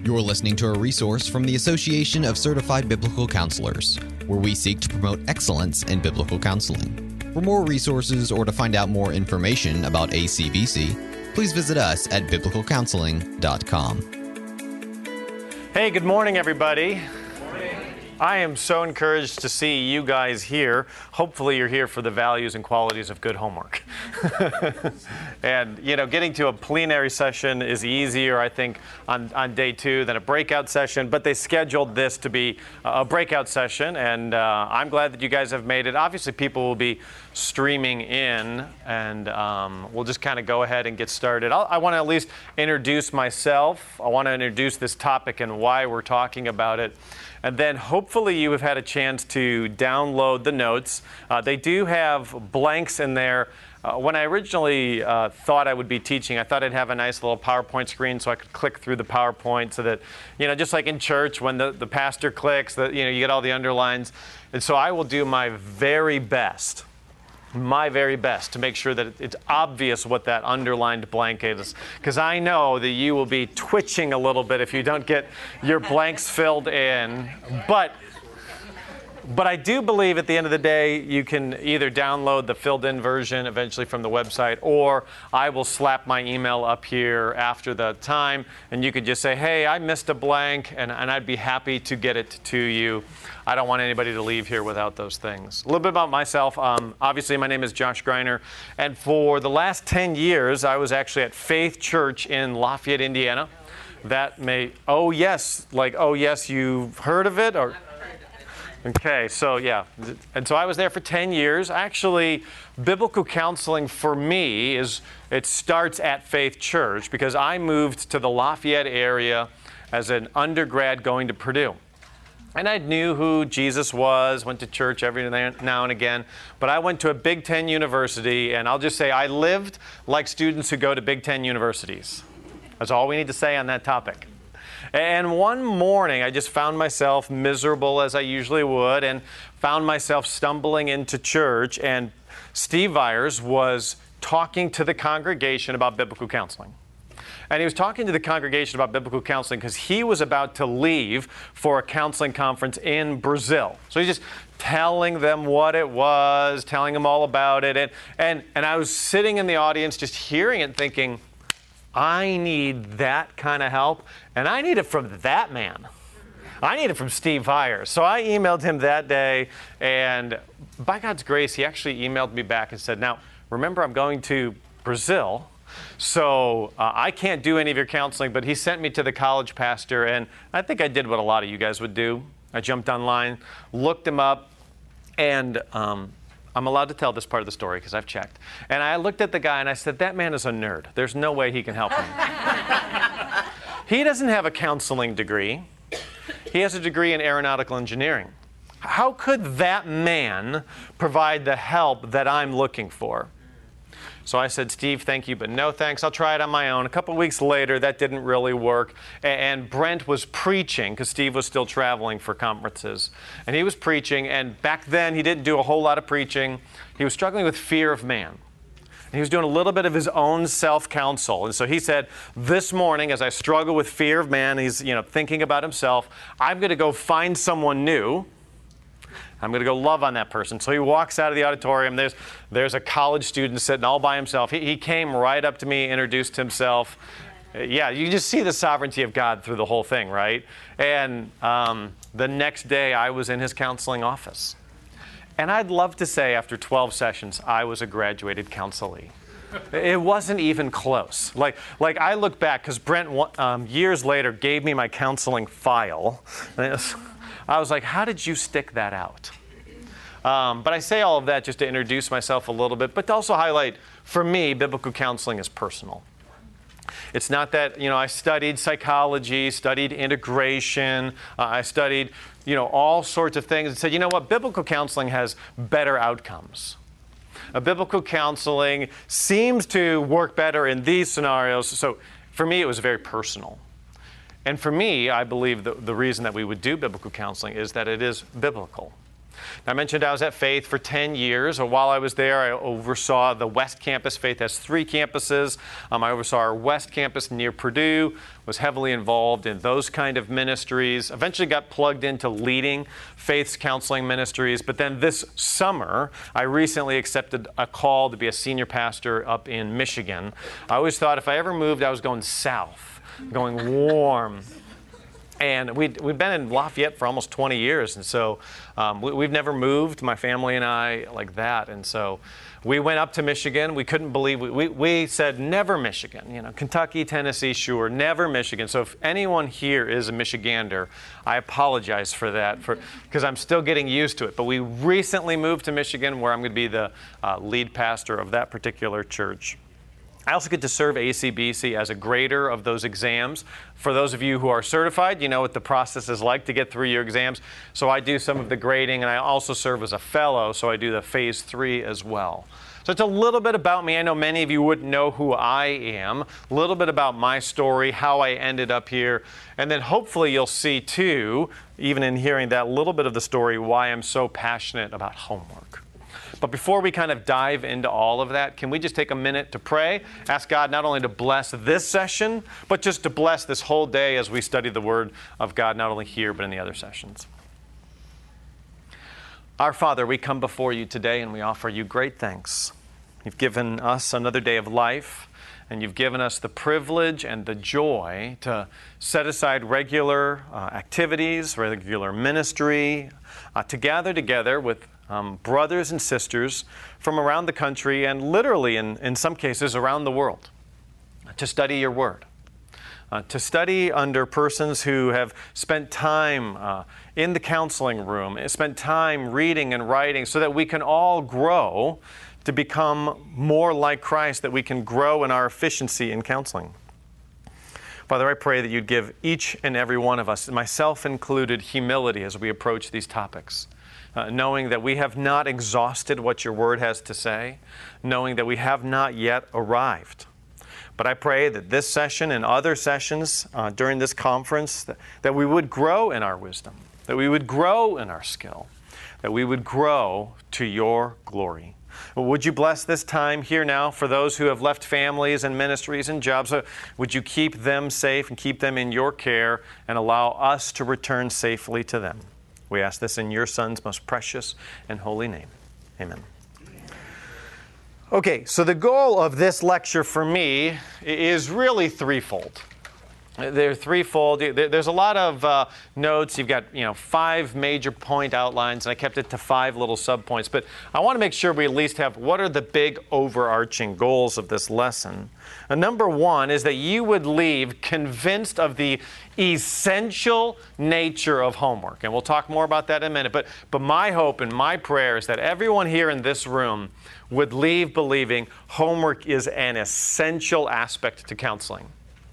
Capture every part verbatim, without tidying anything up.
You're listening to a resource from the Association of Certified Biblical Counselors, where we seek to promote excellence in biblical counseling. For more resources or to find out more information about A C B C, please visit us at biblical counseling dot com. Hey, good morning, everybody. I am so encouraged to see you guys here. Hopefully you're here for the values and qualities of good homework. And, you know, getting to a plenary session is easier, I think, on, on day two than a breakout session. But they scheduled this to be a breakout session, and uh, I'm glad that you guys have made it. Obviously, people will be streaming in, and um, we'll just kind of go ahead and get started. I'll, I want to at least introduce myself. I want to introduce this topic and why we're talking about it. And then hopefully you have had a chance to download the notes. Uh, they do have blanks in there. Uh, when I originally uh, thought I would be teaching, I thought I'd have a nice little PowerPoint screen so I could click through the PowerPoint so that, you know, just like in church when the, the pastor clicks, that, you know, you get all the underlines. And so I will do my very best. my very best to make sure that it's obvious what that underlined blank is, because I know that you will be twitching a little bit if you don't get your blanks filled in. But But I do believe at the end of the day, you can either download the filled-in version eventually from the website, or I will slap my email up here after the time, and you could just say, hey, I missed a blank, and, and I'd be happy to get it to you. I don't want anybody to leave here without those things. A little bit about myself. Um, obviously, my name is Josh Greiner, and for the last ten years, I was actually at Faith Church in Lafayette, Indiana. That may, oh yes, like, oh yes, you've heard of it? Or Okay, so yeah, and so I was there for ten years. Actually, biblical counseling for me is, it starts at Faith Church because I moved to the Lafayette area as an undergrad going to Purdue. And I knew who Jesus was, went to church every now and again, but I went to a Big Ten university, and I'll just say I lived like students who go to Big Ten universities. That's all we need to say on that topic. And one morning, I just found myself miserable as I usually would, and found myself stumbling into church, and Steve Viers was talking to the congregation about biblical counseling. And he was talking to the congregation about biblical counseling because he was about to leave for a counseling conference in Brazil. So he's just telling them what it was, telling them all about it, and, and, and I was sitting in the audience just hearing it thinking, I need that kind of help, and I need it from that man. I need it from Steve Viers. So I emailed him that day, and by God's grace, he actually emailed me back and said, now, remember, I'm going to Brazil, so uh, I can't do any of your counseling, but he sent me to the college pastor, and I think I did what a lot of you guys would do. I jumped online, looked him up, and um, I'm allowed to tell this part of the story because I've checked. And I looked at the guy and I said, that man is a nerd. There's no way he can help me. He doesn't have a counseling degree. He has a degree in aeronautical engineering. How could that man provide the help that I'm looking for? So I said, Steve, thank you, but no thanks. I'll try it on my own. A couple of weeks later, that didn't really work. And Brent was preaching, because Steve was still traveling for conferences. And he was preaching, and back then, he didn't do a whole lot of preaching. He was struggling with fear of man. And he was doing a little bit of his own self-counsel. And so he said, this morning, as I struggle with fear of man, he's you know thinking about himself, I'm going to go find someone new. I'm going to go love on that person. So he walks out of the auditorium. There's there's a college student sitting all by himself. He, he came right up to me, introduced himself. Uh, yeah, you just see the sovereignty of God through the whole thing, right? And um, the next day, I was in his counseling office. And I'd love to say after twelve sessions, I was a graduated counselee. It wasn't even close. Like, like I look back, because Brent, um, years later, gave me my counseling file. And it was, I was like, how did you stick that out? Um, but I say all of that just to introduce myself a little bit, but to also highlight, for me, biblical counseling is personal. It's not that, you know, I studied psychology, studied integration, uh, I studied, you know, all sorts of things and said, you know what, biblical counseling has better outcomes. A biblical counseling seems to work better in these scenarios. So for me, it was very personal. And for me, I believe the, the reason that we would do biblical counseling is that it is biblical. I mentioned I was at Faith for ten years. While I was there, I oversaw the West Campus. Faith has three campuses. Um, I oversaw our West Campus near Purdue, was heavily involved in those kind of ministries, eventually got plugged into leading Faith's counseling ministries. But then this summer, I recently accepted a call to be a senior pastor up in Michigan. I always thought if I ever moved, I was going south, going warm. And we'd, we've been in Lafayette for almost twenty years, and so um, we, we've never moved, my family and I, like that. And so we went up to Michigan. We couldn't believe, we, we, we said, never Michigan. You know, Kentucky, Tennessee, sure, never Michigan. So if anyone here is a Michigander, I apologize for that, for because I'm still getting used to it. But we recently moved to Michigan, where I'm going to be the uh, lead pastor of that particular church. I also get to serve A C B C as a grader of those exams. For those of you who are certified, you know what the process is like to get through your exams. So I do some of the grading, and I also serve as a fellow, so I do the phase three as well. So it's a little bit about me. I know many of you wouldn't know who I am. A little bit about my story, how I ended up here. And then hopefully you'll see too, even in hearing that little bit of the story, why I'm so passionate about homework. But before we kind of dive into all of that, can we just take a minute to pray? Ask God not only to bless this session, but just to bless this whole day as we study the Word of God, not only here, but in the other sessions. Our Father, we come before you today and we offer you great thanks. You've given us another day of life, and you've given us the privilege and the joy to set aside regular uh, activities, regular ministry, uh, to gather together with Um, brothers and sisters from around the country and literally in, in some cases around the world to study your Word, uh, to study under persons who have spent time uh, in the counseling room, spent time reading and writing so that we can all grow to become more like Christ, that we can grow in our efficiency in counseling. Father, I pray that you'd give each and every one of us, myself included, humility as we approach these topics. Uh, knowing that we have not exhausted what your Word has to say, knowing that we have not yet arrived. But I pray that this session and other sessions uh, during this conference, that, that we would grow in our wisdom, that we would grow in our skill, that we would grow to your glory. Well, would you bless this time here now for those who have left families and ministries and jobs? Uh, would you keep them safe and keep them in your care and allow us to return safely to them? We ask this in your Son's most precious and holy name. Amen. Okay, so the goal of this lecture for me is really threefold. They're threefold. There's a lot of uh, notes. You've got, you know, five major point outlines, and I kept it to five little subpoints. But I want to make sure we at least have what are the big overarching goals of this lesson. And number one is that you would leave convinced of the essential nature of homework. And we'll talk more about that in a minute. But, but my hope and my prayer is that everyone here in this room would leave believing homework is an essential aspect to counseling.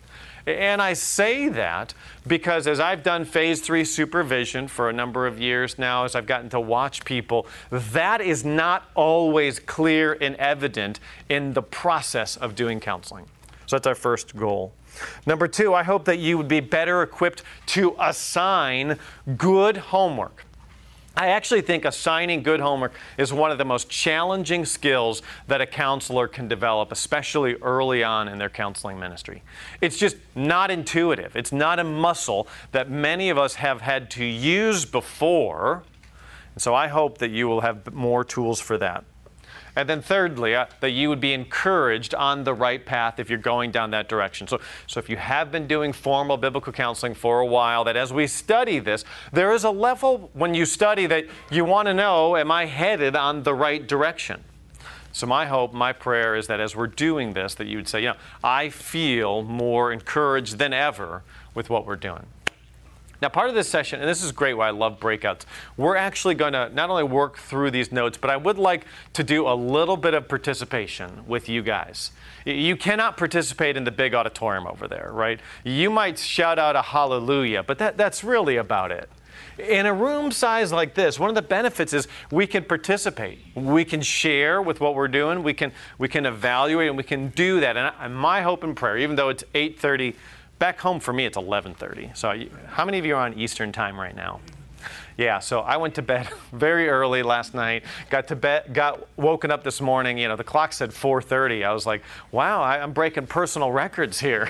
And I say that because as I've done phase three supervision for a number of years now, as I've gotten to watch people, that is not always clear and evident in the process of doing counseling. So that's our first goal. Number two, I hope that you would be better equipped to assign good homework. I actually think assigning good homework is one of the most challenging skills that a counselor can develop, especially early on in their counseling ministry. It's just not intuitive. It's not a muscle that many of us have had to use before. And so I hope that you will have more tools for that. And then thirdly, uh, that you would be encouraged on the right path if you're going down that direction. So, so if you have been doing formal biblical counseling for a while, that as we study this, there is a level when you study that you want to know, am I headed on the right direction? So my hope, my prayer is that as we're doing this, that you would say, you know, I feel more encouraged than ever with what we're doing. Now, part of this session, and this is great why I love breakouts, we're actually going to not only work through these notes, but I would like to do a little bit of participation with you guys. You cannot participate in the big auditorium over there, right? You might shout out a hallelujah, but that, that's really about it. In a room size like this, one of the benefits is we can participate. We can share with what we're doing. We can, we can evaluate, and we can do that. And, and my hope and prayer, even though it's eight thirty, back home for me, it's eleven thirty. So you, how many of you are on Eastern time right now? Yeah, so I went to bed very early last night. Got to bed, got woken up this morning. You know, the clock said four thirty. I was like, "Wow, I, I'm breaking personal records here."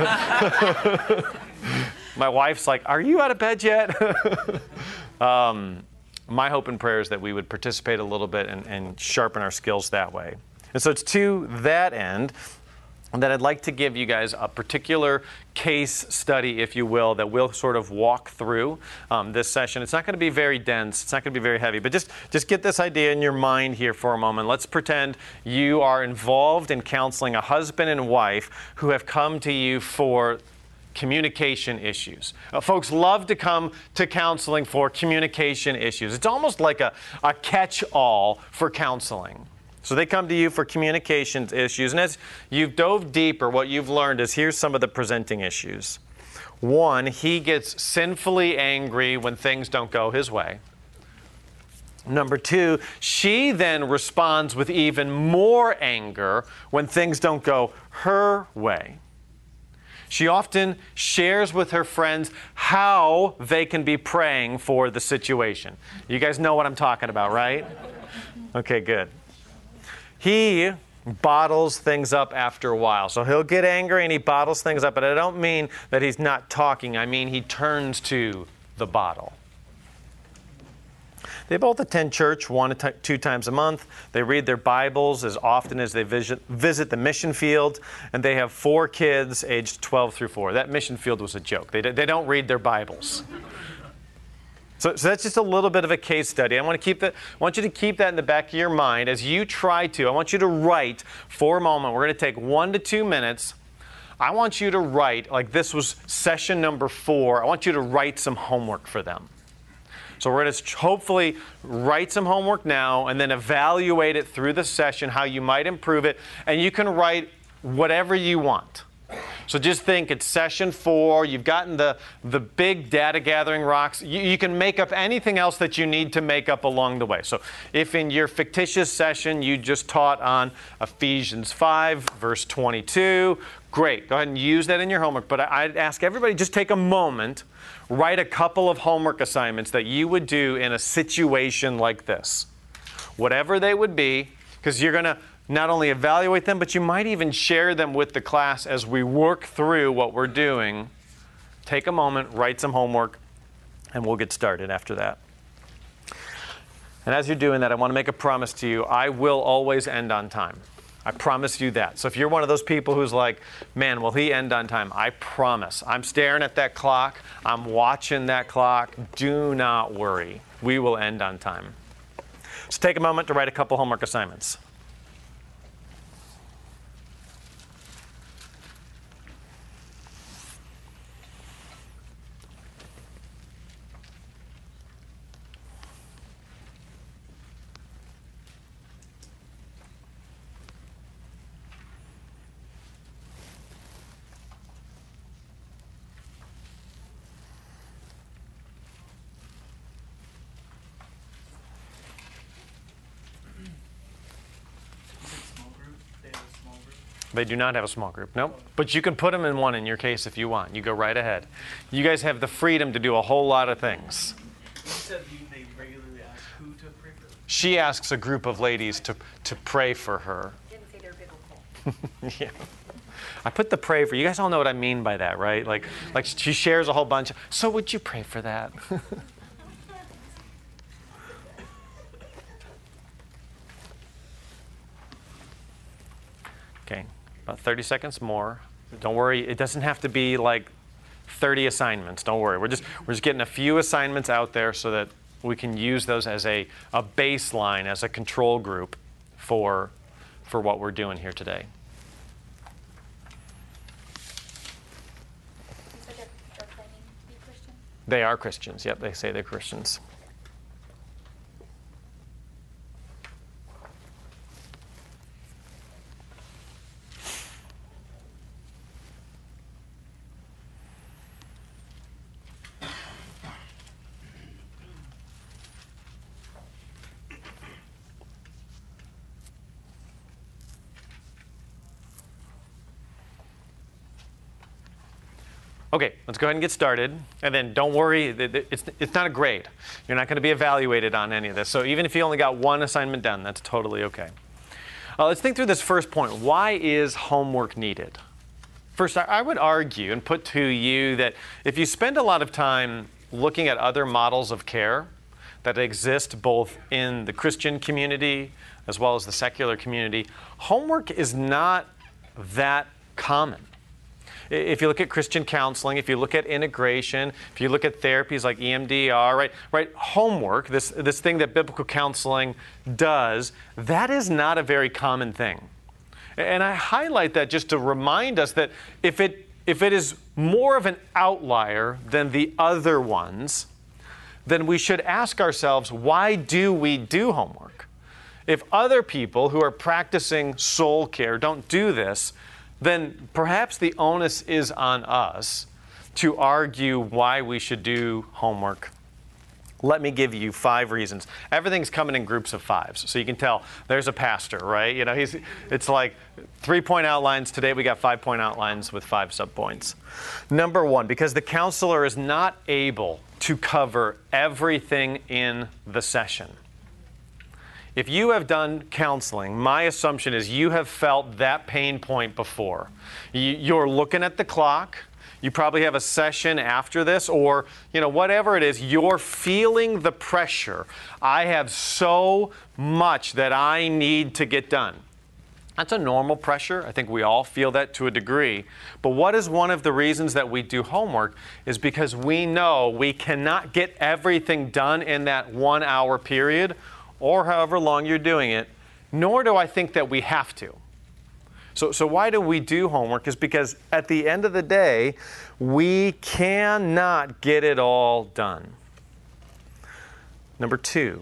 My wife's like, "Are you out of bed yet?" um, my hope and prayer is that we would participate a little bit and, and sharpen our skills that way. And so it's to that end that I'd like to give you guys a particular case study, if you will, that we'll sort of walk through um, this session. It's not going to be very dense. It's not going to be very heavy. But just, just get this idea in your mind here for a moment. Let's pretend you are involved in counseling a husband and wife who have come to you for communication issues. Uh, folks love to come to counseling for communication issues. It's almost like a, a catch-all for counseling. So they come to you for communications issues. And as you've dove deeper, what you've learned is here's some of the presenting issues. One, he gets sinfully angry when things don't go his way. Number two, she then responds with even more anger when things don't go her way. She often shares with her friends how they can be praying for the situation. You guys know what I'm talking about, right? Okay, good. He bottles things up after a while. So he'll get angry and he bottles things up. But I don't mean that he's not talking. I mean he turns to the bottle. They both attend church one to two times a month. They read their Bibles as often as they visit, visit the mission field. And they have four kids aged twelve through four. That mission field was a joke. They, they don't read their Bibles. So, so that's just a little bit of a case study. I want to keep that. I want you to keep that in the back of your mind as you try to. I want you to write for a moment. We're going to take one to two minutes. I want you to write, like this was session number four. I want you to write some homework for them. So we're going to hopefully write some homework now and then evaluate it through the session, how you might improve it. And you can write whatever you want. So just think it's session four, you've gotten the, the big data gathering rocks. You, you can make up anything else that you need to make up along the way. So if in your fictitious session you just taught on Ephesians five, verse twenty-two, great. Go ahead and use that in your homework. But I'd ask everybody just take a moment, write a couple of homework assignments that you would do in a situation like this. Whatever they would be, because you're going to not only evaluate them, but you might even share them with the class as we work through what we're doing. Take a moment, write some homework, and we'll get started after that. And as you're doing that, I want to make a promise to you. I will always end on time. I promise you that. So if you're one of those people who's like, man, will he end on time? I promise. I'm staring at that clock. I'm watching that clock. Do not worry. We will end on time. So take a moment to write a couple homework assignments. They do not have a small group. Nope. But you can put them in one in your case if you want. You go right ahead. You guys have the freedom to do a whole lot of things. You said they regularly ask who to pray for? She asks a group of ladies to, to pray for her. Didn't say they're biblical. Yeah. I put the pray for. You guys all know what I mean by that, right? Like, like she shares a whole bunch. So would you pray for that? Okay. About thirty seconds more. Don't worry, it doesn't have to be like thirty assignments. Don't worry. We're just we're just getting a few assignments out there so that we can use those as a, a baseline, as a control group for for what we're doing here today. You said they're, they're claiming to be Christian? They are Christians. Yep, they say they're Christians. Okay, let's go ahead and get started. And then don't worry, it's, it's not a grade. You're not going to be evaluated on any of this. So even if you only got one assignment done, that's totally okay. Uh, let's think through this first point. Why is homework needed? First, I would argue and put to you that if you spend a lot of time looking at other models of care that exist both in the Christian community as well as the secular community, homework is not that common. If you look at Christian counseling, if you look at integration, if you look at therapies like E M D R, right, right, homework, this, this thing that biblical counseling does, that is not a very common thing. And I highlight that just to remind us that if it, if it is more of an outlier than the other ones, then we should ask ourselves, why do we do homework? If other people who are practicing soul care don't do this, then perhaps the onus is on us to argue why we should do homework. Let me give you five reasons. Everything's coming in groups of fives, so you can tell there's a pastor, right? You know, he's, it's like three-point outlines. Today we got five-point outlines with five subpoints. Number one, because the counselor is not able to cover everything in the session. If you have done counseling, my assumption is you have felt that pain point before. You're looking at the clock. You probably have a session after this, or you know, whatever it is, you're feeling the pressure. I have so much that I need to get done. That's a normal pressure. I think we all feel that to a degree. But what is one of the reasons that we do homework is because we know we cannot get everything done in that one hour period, or however long you're doing it, nor do I think that we have to. So, so why do we do homework? Is because at the end of the day, we cannot get it all done. Number two,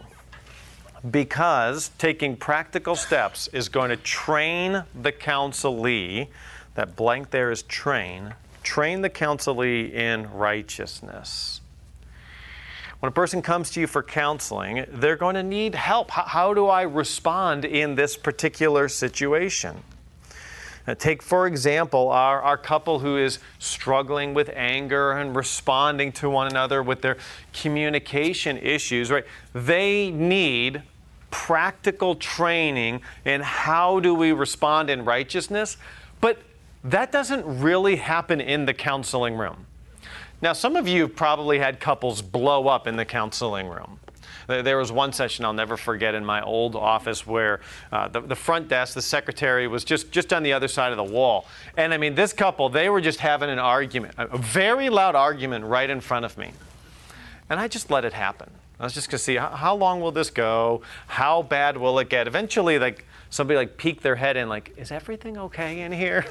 because taking practical steps is going to train the counselee, that blank there is train, train the counselee in righteousness. When a person comes to you for counseling, they're going to need help. How, how do I respond in this particular situation? Now, take, for example, our, our couple who is struggling with anger and responding to one another with their communication issues, right? They need practical training in how do we respond in righteousness, but that doesn't really happen in the counseling room. Now, some of you have probably had couples blow up in the counseling room. There was one session I'll never forget in my old office where uh, the, the front desk, the secretary, was just, just on the other side of the wall. And I mean, this couple, they were just having an argument, a very loud argument right in front of me. And I just let it happen. I was just going to see, how, how long will this go? How bad will it get? Eventually, like, somebody like peeked their head in, like, is everything okay in here?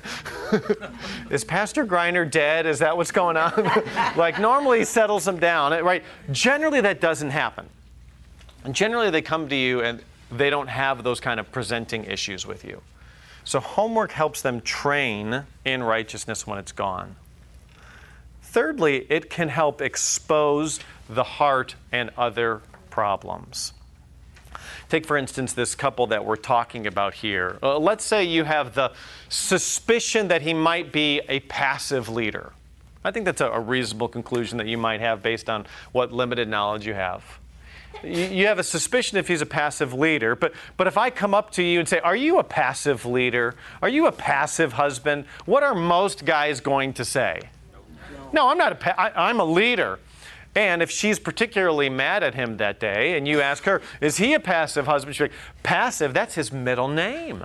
Is Pastor Griner dead? Is that what's going on? Like, normally he settles them down, right? Generally, that doesn't happen. And generally, they come to you and they don't have those kind of presenting issues with you. So homework helps them train in righteousness when it's gone. Thirdly, it can help expose the heart and other problems. Take, for instance, this couple that we're talking about here. Uh, let's say you have the suspicion that he might be a passive leader. I think that's a, a reasonable conclusion that you might have based on what limited knowledge you have. You, you have a suspicion if he's a passive leader, but, but if I come up to you and say, are you a passive leader? Are you a passive husband? What are most guys going to say? No, I'm not a pa- I, I'm a leader. And if she's particularly mad at him that day, and you ask her, is he a passive husband? She's like, passive, that's his middle name.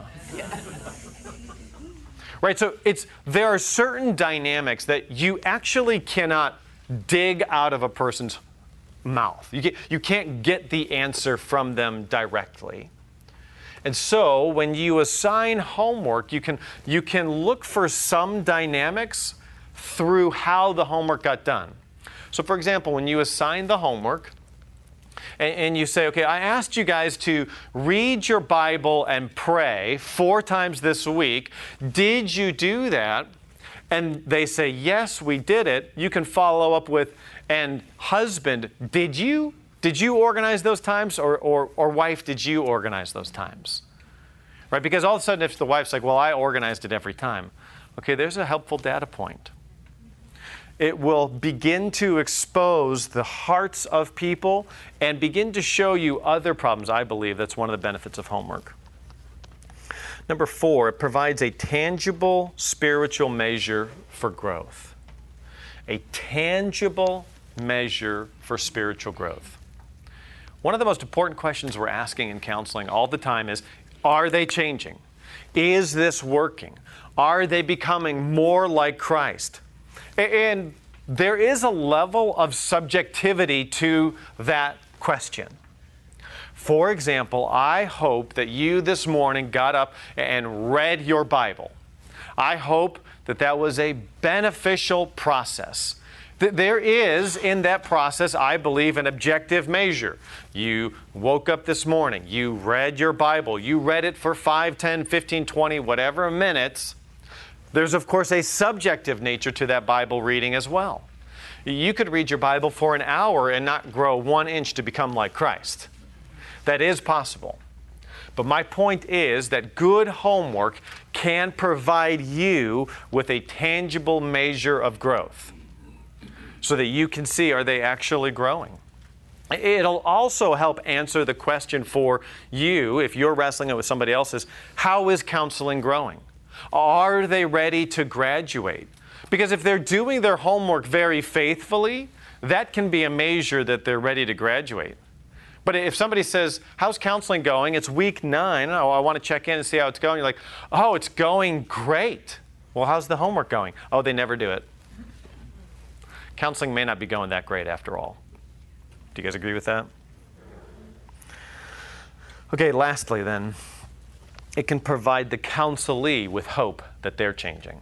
Right, so it's, there are certain dynamics that you actually cannot dig out of a person's mouth. You, get, you can't get the answer from them directly. And so when you assign homework, you can, you can look for some dynamics through how the homework got done. So for example, when you assign the homework and, and you say, okay, I asked you guys to read your Bible and pray four times this week. Did you do that? And they say, yes, we did it. You can follow up with, and husband, did you did you organize those times? Or, or, or wife, did you organize those times? Right? Because all of a sudden, if the wife's like, well, I organized it every time. Okay, there's a helpful data point. It will begin to expose the hearts of people and begin to show you other problems. I believe that's one of the benefits of homework. Number four, it provides a tangible spiritual measure for growth. A tangible measure for spiritual growth. One of the most important questions we're asking in counseling all the time is, are they changing? Is this working? Are they becoming more like Christ? And there is a level of subjectivity to that question. For example, I hope that you this morning got up and read your Bible. I hope that that was a beneficial process. There is in that process, I believe, an objective measure. You woke up this morning, you read your Bible, you read it for five, ten, fifteen, twenty, whatever minutes. There's, of course, a subjective nature to that Bible reading as well. You could read your Bible for an hour and not grow one inch to become like Christ. That is possible. But my point is that good homework can provide you with a tangible measure of growth so that you can see, are they actually growing? It'll also help answer the question for you, if you're wrestling it with somebody else's, how is counseling growing? Are they ready to graduate? Because if they're doing their homework very faithfully, that can be a measure that they're ready to graduate. But if somebody says, how's counseling going? It's week nine. Oh, I want to check in and see how it's going. You're like, oh, it's going great. Well, how's the homework going? Oh, they never do it. Counseling may not be going that great after all. Do you guys agree with that? Okay, lastly then, it can provide the counselee with hope that they're changing.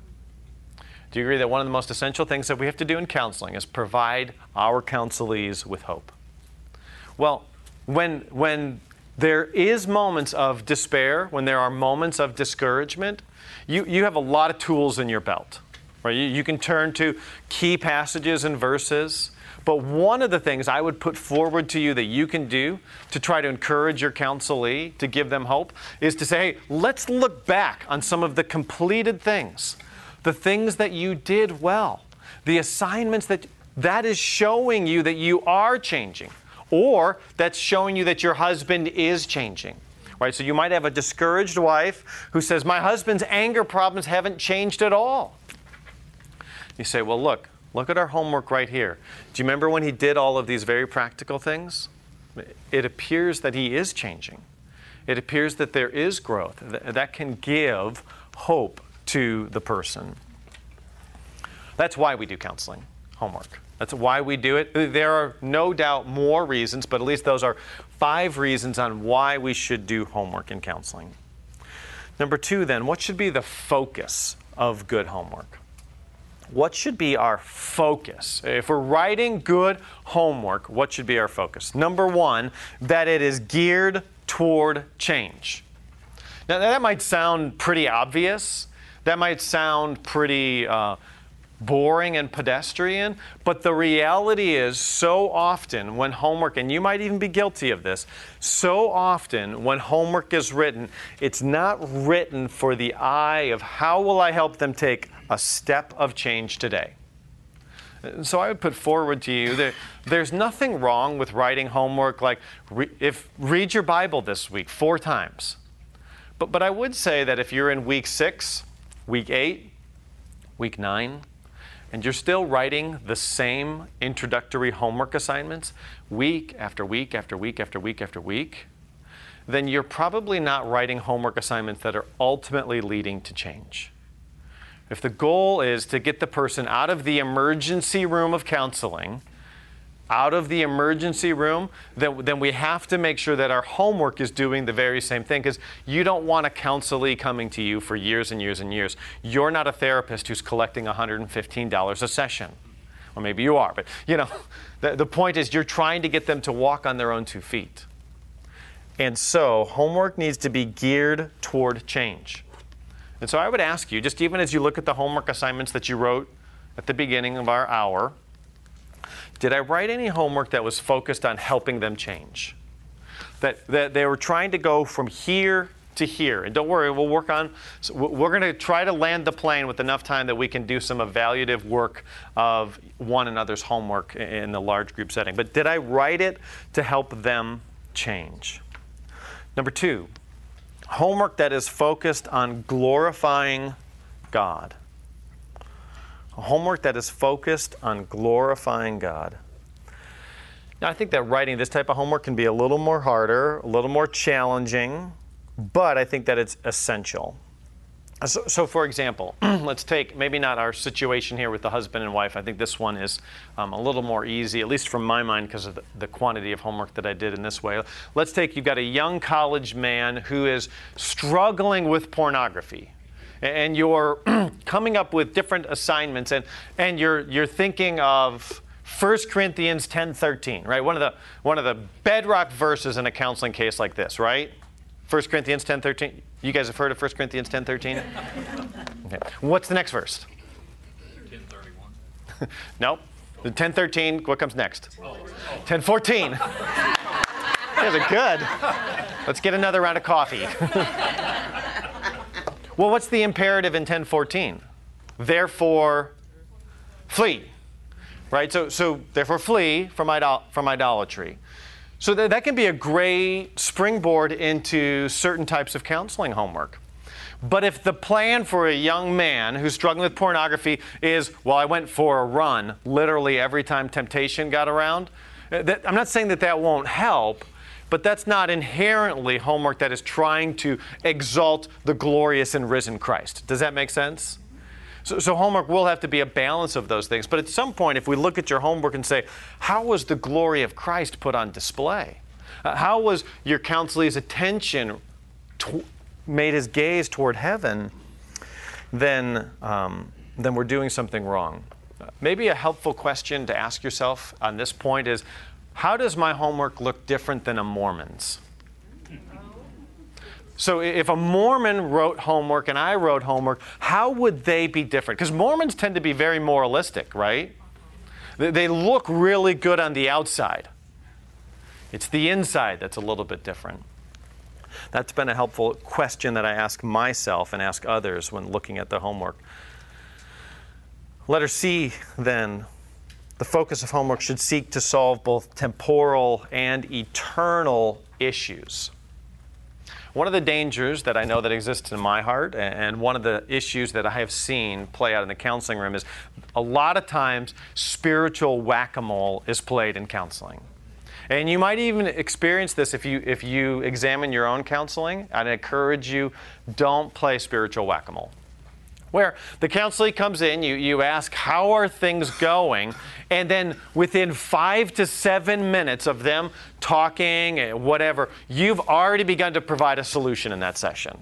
Do you agree that one of the most essential things that we have to do in counseling is provide our counselees with hope? Well, when, when there is moments of despair, when there are moments of discouragement, you, you have a lot of tools in your belt. Right? You, you can turn to key passages and verses. But one of the things I would put forward to you that you can do to try to encourage your counselee, to give them hope, is to say, hey, let's look back on some of the completed things, the things that you did well, the assignments that that is showing you that you are changing, or that's showing you that your husband is changing. Right? So you might have a discouraged wife who says, my husband's anger problems haven't changed at all. You say, well, look, look at our homework right here. Do you remember when he did all of these very practical things? It appears that he is changing. It appears that there is growth. That can give hope to the person. That's why we do counseling, homework. That's why we do it. There are no doubt more reasons, but at least those are five reasons on why we should do homework in counseling. Number two, then, what should be the focus of good homework? What should be our focus? If we're writing good homework, what should be our focus? Number one, that it is geared toward change. Now, that might sound pretty obvious. That might sound pretty uh, boring and pedestrian, but the reality is so often when homework, and you might even be guilty of this, so often when homework is written, it's not written for the eye of how will I help them take a step of change today. So I would put forward to you that there's nothing wrong with writing homework like re- if read your Bible this week four times. But, but I would say that if you're in week six, week eight, week nine, and you're still writing the same introductory homework assignments week after week after week after week after week, then you're probably not writing homework assignments that are ultimately leading to change. If the goal is to get the person out of the emergency room of counseling, out of the emergency room, then, then we have to make sure that our homework is doing the very same thing, because you don't want a counselee coming to you for years and years and years. You're not a therapist who's collecting one hundred fifteen dollars a session. Or maybe you are, but you know, the, the point is you're trying to get them to walk on their own two feet. And so homework needs to be geared toward change. And so I would ask you, just even as you look at the homework assignments that you wrote at the beginning of our hour, did I write any homework that was focused on helping them change? That, that they were trying to go from here to hear. And don't worry, we'll work on, so we're going to try to land the plane with enough time that we can do some evaluative work of one another's homework in the large group setting. But did I write it to help them change? Number two, homework that is focused on glorifying God. Homework that is focused on glorifying God. Now, I think that writing this type of homework can be a little more harder, a little more challenging, but I think that it's essential. So, so for example, let's take maybe not our situation here with the husband and wife. I think this one is um, a little more easy, at least from my mind, because of the, the quantity of homework that I did in this way. Let's take, you've got a young college man who is struggling with pornography. And you're coming up with different assignments, and, and you're, you're thinking of First Corinthians ten thirteen, right? One of the one of the bedrock verses in a counseling case like this, right? First Corinthians ten thirteen. You guys have heard of First Corinthians ten thirteen? Okay. What's the next verse? ten thirty-one. Nope. The ten thirteen, what comes next? Oh. ten fourteen. You guys are good. Let's get another round of coffee. Well, what's the imperative in ten fourteen? Therefore, flee. Right? So, so therefore, flee from, idol- from idolatry. So that, that can be a great springboard into certain types of counseling homework. But if the plan for a young man who's struggling with pornography is, well, I went for a run literally every time temptation got around, that, I'm not saying that that won't help, but that's not inherently homework that is trying to exalt the glorious and risen Christ. Does that make sense? So, so homework will have to be a balance of those things. But at some point, if we look at your homework and say, how was the glory of Christ put on display? Uh, how was your counselee's attention to- made his gaze toward heaven? Then, um, then we're doing something wrong. Uh, maybe a helpful question to ask yourself on this point is, how does my homework look different than a Mormon's? So if a Mormon wrote homework and I wrote homework, how would they be different? Because Mormons tend to be very moralistic, right? They look really good on the outside. It's the inside that's a little bit different. That's been a helpful question that I ask myself and ask others when looking at the homework. Letter C, then. The focus of homework should seek to solve both temporal and eternal issues. One of the dangers that I know that exists in my heart, and one of the issues that I have seen play out in the counseling room, is a lot of times spiritual whack-a-mole is played in counseling. And you might even experience this if you if you examine your own counseling. I'd encourage you, don't play spiritual whack-a-mole. Where the counselee comes in, you, you ask, how are things going? And then within five to seven minutes of them talking, whatever, you've already begun to provide a solution in that session.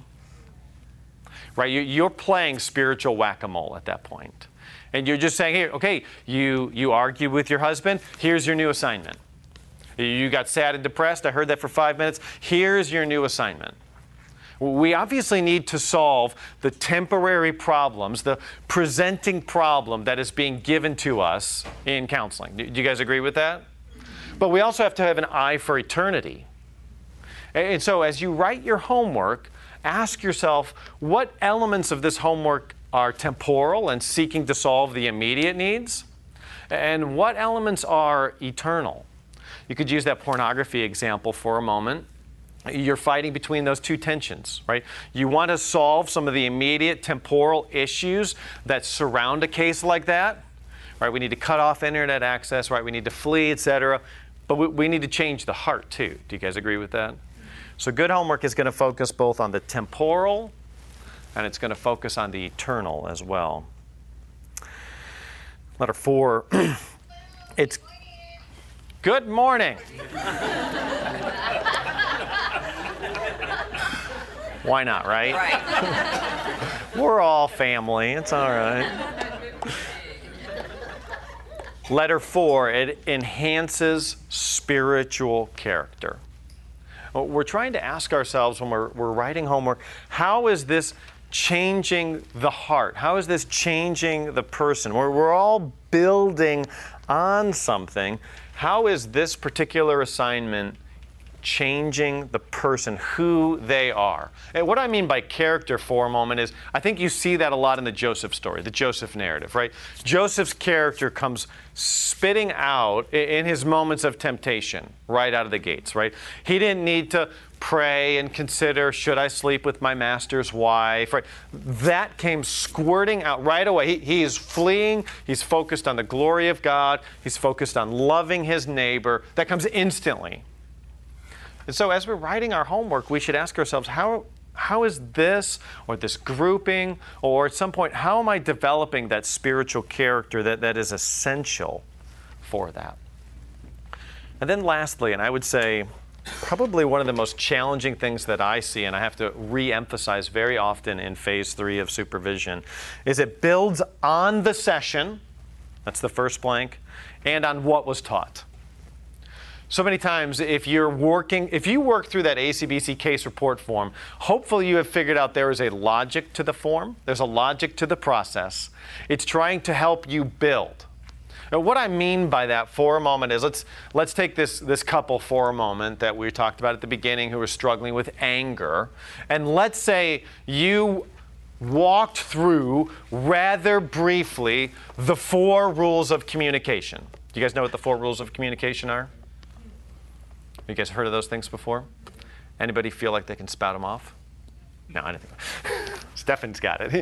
Right? You, you're playing spiritual whack-a-mole at that point. And you're just saying, here, okay, you, you argue with your husband, here's your new assignment. You got sad and depressed, I heard that for five minutes, here's your new assignment. We obviously need to solve the temporary problems, the presenting problem that is being given to us in counseling. Do you guys agree with that? But we also have to have an eye for eternity. And so as you write your homework, ask yourself what elements of this homework are temporal and seeking to solve the immediate needs, and what elements are eternal. You could use that pornography example for a moment. You're fighting between those two tensions, right? You want to solve some of the immediate temporal issues that surround a case like that, right? We need to cut off internet access, right? We need to flee, et cetera. But we, we need to change the heart too. Do you guys agree with that? So good homework is going to focus both on the temporal and it's going to focus on the eternal as well. Letter four, it's good morning. Why not, right? Right. We're all family. It's all right. Letter four, it enhances spiritual character. We're trying to ask ourselves when we're, we're writing homework, how is this changing the heart? How is this changing the person? We're, we're all building on something. How is this particular assignment changing the person, who they are. And what I mean by character for a moment is, I think you see that a lot in the Joseph story, the Joseph narrative, right? Joseph's character comes spitting out in his moments of temptation right out of the gates, right? He didn't need to pray and consider, should I sleep with my master's wife, right? That came squirting out right away. He, he is fleeing. He's focused on the glory of God. He's focused on loving his neighbor. That comes instantly. And so as we're writing our homework, we should ask ourselves, how, how is this or this grouping, or at some point, how am I developing that spiritual character that, that is essential for that? And then lastly, and I would say probably one of the most challenging things that I see, and I have to re-emphasize very often in phase three of supervision, is it builds on the session, that's the first blank, and on what was taught. So many times, if you're working, if you work through that A C B C case report form, hopefully you have figured out there is a logic to the form. There's a logic to the process. It's trying to help you build. Now, what I mean by that for a moment is, let's let's take this this couple for a moment that we talked about at the beginning who were struggling with anger, and let's say you walked through rather briefly the four rules of communication. Do you guys know what the four rules of communication are? You guys heard of those things before? Anybody feel like they can spout them off? No, I don't think. Stefan's got it.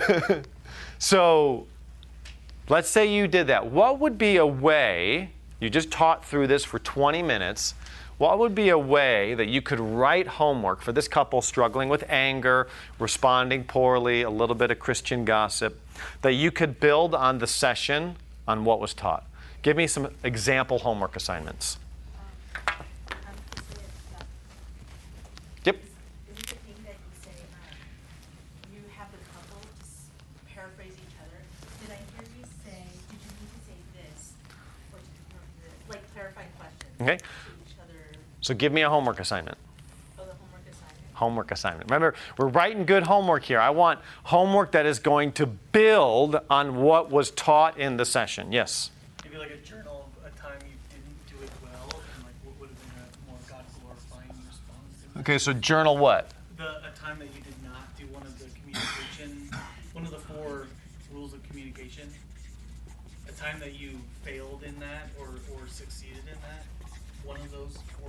So let's say you did that. What would be a way, you just taught through this for twenty minutes, what would be a way that you could write homework for this couple struggling with anger, responding poorly, a little bit of Christian gossip, that you could build on the session on what was taught? Give me some example homework assignments. Yep. Is it the thing that you say, um, you have the couple just paraphrase each other? Did I hear you say, did you need to say this? Or did you want to, like clarifying questions Okay. to each other? So give me a homework assignment. Oh, the homework assignment? Homework assignment. Remember, we're writing good homework here. I want homework that is going to build on what was taught in the session. Yes? Maybe like a journal of a time you didn't do it well, and like what would have been a more God-glorifying response to that? Okay, so journal what? The, a time that you did not do one of the communication, one of the four rules of communication. A time that you failed in that or, or succeeded in that. One of those four.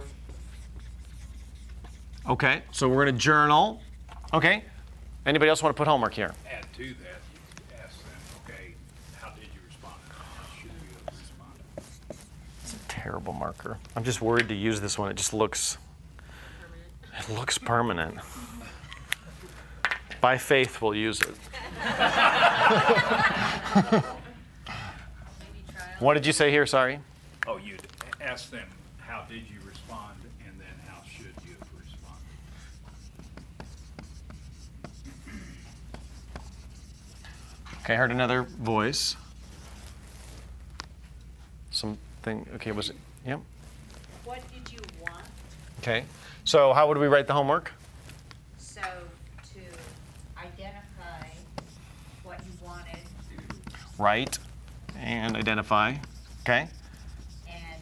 Okay, so we're going to journal. Okay. Anybody else want to put homework here? Add to that, you ask them, okay, how did you respond? How should you have responded? It's a terrible marker. I'm just worried to use this one. It just looks, it looks permanent. By faith, we'll use it. What did you say here? Sorry. Oh, you'd ask them, how did you respond, and then how should you have responded? Okay, I heard another voice. Something, okay, was it, yep. What did you want? Okay, so how would we write the homework? So to identify what you wanted Write and identify, okay? and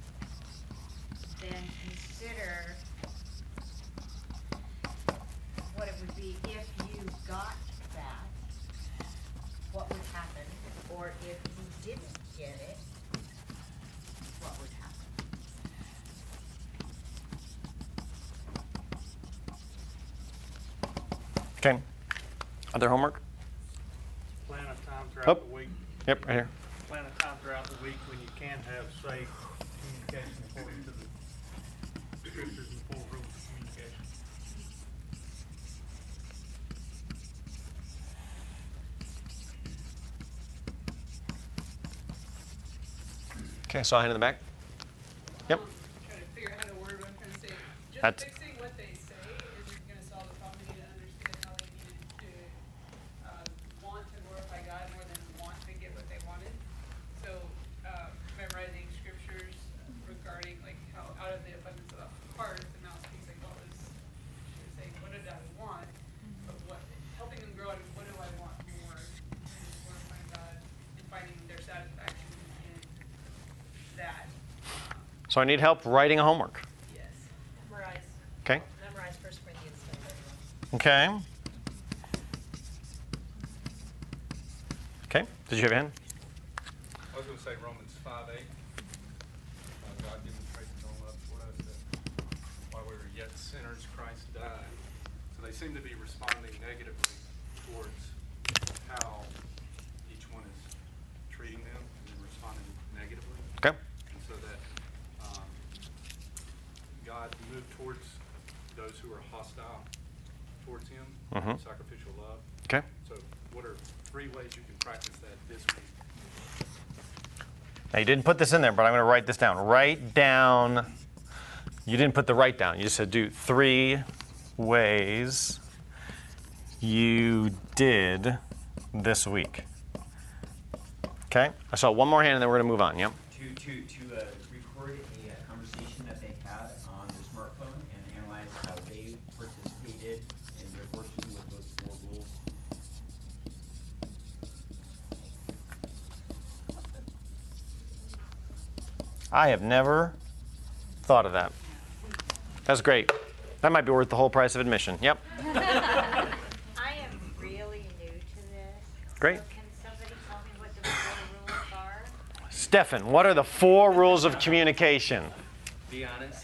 then consider what it would be if you got that, what would happen, or if you didn't get it, what would happen. Okay. Other homework? Plan a time Oh. throughout the week, Yep, right here. plan a time throughout the week when you can have safe communication according to the scriptures and four rules of communication. Okay, so hand in the back. Yep. Trying to figure out how to word what I'm trying to say. Just That's- fixing what they say isn't going to solve the problem. We need to understand how they needed to uh, want to glorify God more than want to get what they wanted. So uh, memorizing scriptures regarding like how out of the abundance of the heart the mouth speaks, like what was she was saying, what did I want? But what helping them grow in what do I want more, and glorifying God and finding their satisfaction in that. So I need help writing a homework. Yes. Okay. Okay. Did you have a hand? I was going to say Romans five eight. Uh, God demonstrated on love toward us that while we were yet sinners, Christ died. So they seem to be responding negatively towards how each one is treating them and then responding negatively. Okay. And so that um, God moved towards those who are hostile towards Him, Mhm. sacrificial love. Okay. So what are three ways you can practice that this week? Now, you didn't put this in there, but I'm going to write this down. Write down, you didn't put the write down. You just said do three ways you did this week. Okay? I saw one more hand, and then we're going to move on. Yep. To, to, to uh, record a uh, conversation that they had on their smartphone and analyze how they participated in their working with those four rules. I have never thought of that. That's great. That might be worth the whole price of admission. Yep. I am really new to this. Great. So can somebody tell me what the four rules are? Stefan, what are the four rules of communication? Be honest.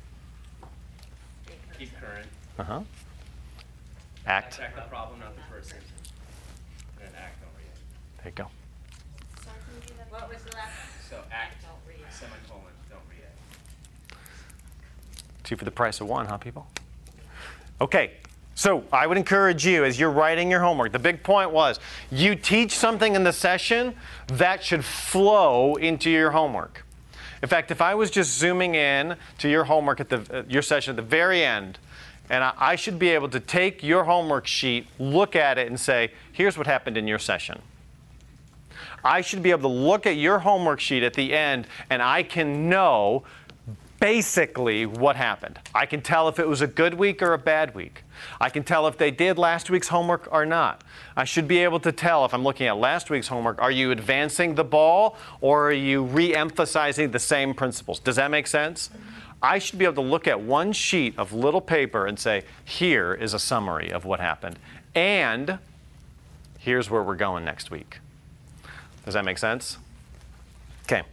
Keep current. Uh-huh. Act. Attack the problem, not the person. And then act, don't react. There you go. What was the last one? So act, Don't react. semicolon, don't react. Two for the price of one, huh, people? Okay, so I would encourage you as you're writing your homework, the big point was you teach something in the session that should flow into your homework. In fact, if I was just zooming in to your homework at the uh, your session at the very end, and I, I should be able to take your homework sheet, look at it, and say, here's what happened in your session. I should be able to look at your homework sheet at the end, and I can know basically what happened. I can tell if it was a good week or a bad week. I can tell if they did last week's homework or not. I should be able to tell if I'm looking at last week's homework, are you advancing the ball or are you re-emphasizing the same principles? Does that make sense? I should be able to look at one sheet of little paper and say, here is a summary of what happened. And here's where we're going next week. Does that make sense? Okay.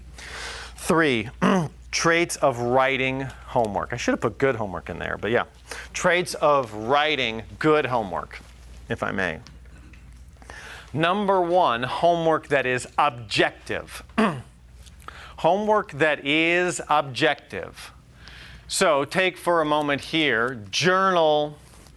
Three, traits of writing homework. I should have put good homework in there, but yeah. Traits of writing good homework, if I may. Number one, homework that is objective. Homework that is objective. So take for a moment here, journal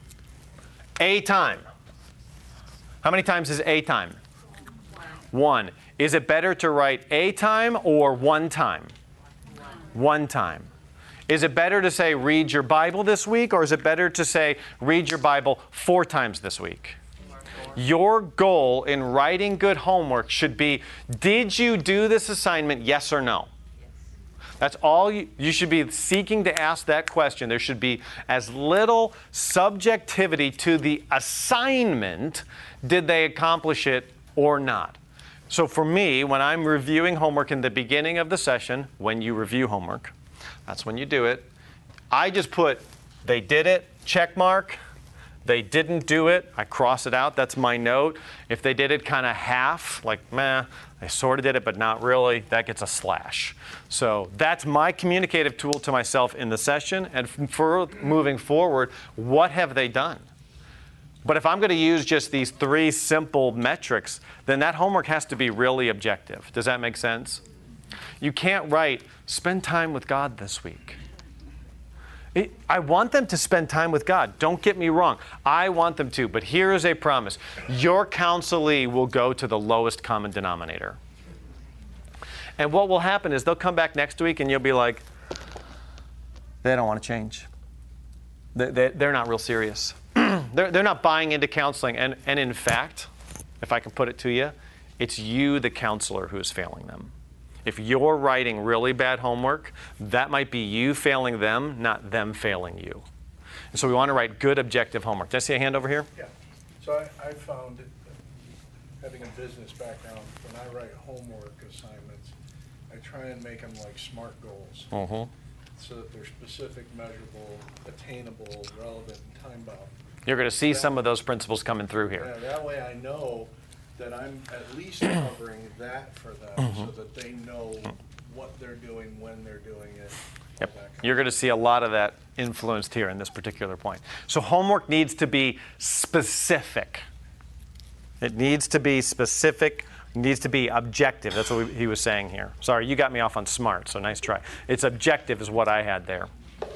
a time. How many times is a time? One. Is it better to write a time or one time? One. One time. Is it better to say read your Bible this week, or is it better to say read your Bible four times this week? Your goal in writing good homework should be, did you do this assignment, yes or no? That's all you, you should be seeking to ask that question. There should be as little subjectivity to the assignment, did they accomplish it or not? So for me, when I'm reviewing homework in the beginning of the session, when you review homework, that's when you do it, I just put, they did it, check mark. They didn't do it, I cross it out, that's my note. If they did it kind of half, like meh, they sort of did it but not really, that gets a slash. So that's my communicative tool to myself in the session, and for moving forward, what have they done? But if I'm going to use just these three simple metrics, then that homework has to be really objective. Does that make sense? You can't write, spend time with God this week. It, I want them to spend time with God. Don't get me wrong. I want them to. But here is a promise. Your counselee will go to the lowest common denominator. And what will happen is they'll come back next week and you'll be like, they don't want to change. They, they, they're not real serious. they're, they're not buying into counseling. And, and in fact, if I can put it to you, it's you, the counselor, who is failing them. If you're writing really bad homework, that might be you failing them, not them failing you. And so we want to write good, objective homework. Did I see a hand over here? Yeah. So I, I found, it, having a business background, when I write homework assignments, I try and make them like SMART goals. Mm-hmm. So that they're specific, measurable, attainable, relevant, and time-bound. You're going to see some of those principles coming through here. Yeah, that way I know that I'm at least covering that for them so that they know what they're doing, when they're doing it. Yep. You're going to see a lot of that influenced here in this particular point. So homework needs to be specific. It needs to be specific. It needs to be objective. That's what he was saying here. Sorry, you got me off on smart, so nice try. It's objective is what I had there.